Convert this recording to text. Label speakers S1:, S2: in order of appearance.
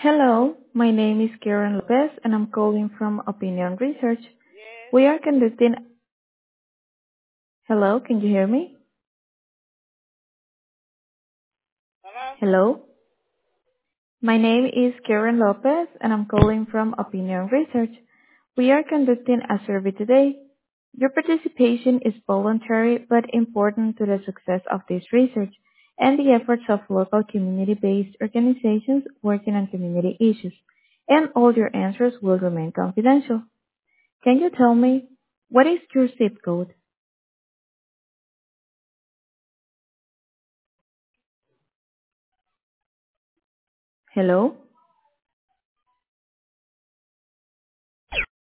S1: Hello, my name is Karen Lopez, and I'm calling from Opinion Research. We are conducting. Hello, can you hear me? Hello, my name is Karen Lopez, and I'm calling from Opinion Research. We are conducting a survey today. Your participation is voluntary but important to the success of this research and the efforts of local community-based organizations working on community issues, and all your answers will remain confidential. Can you tell me, what is your zip code? Hello?